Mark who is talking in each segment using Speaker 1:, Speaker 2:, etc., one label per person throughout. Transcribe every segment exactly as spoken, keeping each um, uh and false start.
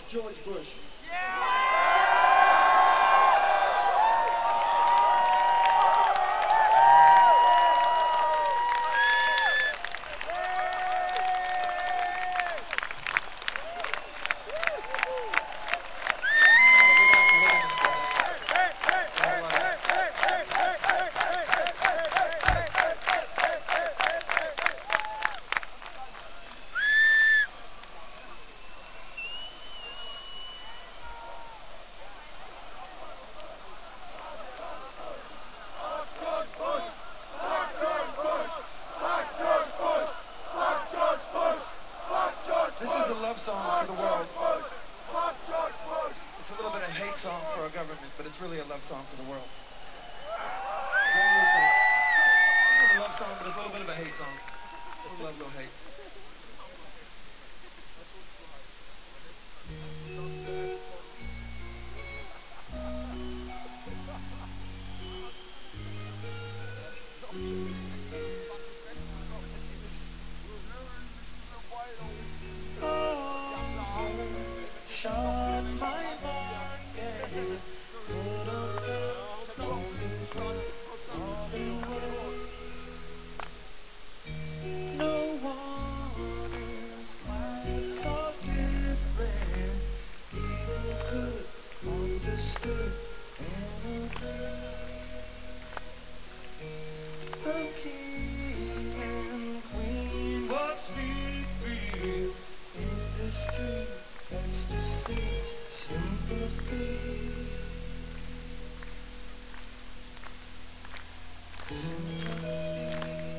Speaker 1: George Bush.
Speaker 2: This is a love song for the world. It's a little bit of hate song for our government, but it's really a love song for the world. It's a love song, but it's a little bit of a hate song. Little love, little hate.
Speaker 3: Shot my heart, yeah. Put up the golden front on the road. No one is quite so different. People could understood anything. The king and queen was free, free in the street. Ecstasy, sympathy, sympathy.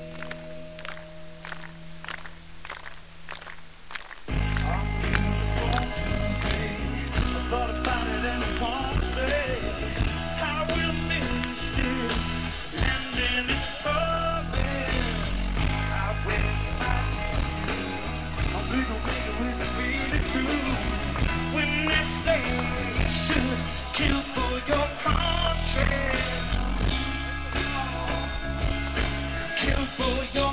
Speaker 3: I'm I thought about it and I want to say, how we'll finish this, and then it's promise. I will I'm bigger, bigger, is really true. When they say you should kill for your country, kill for your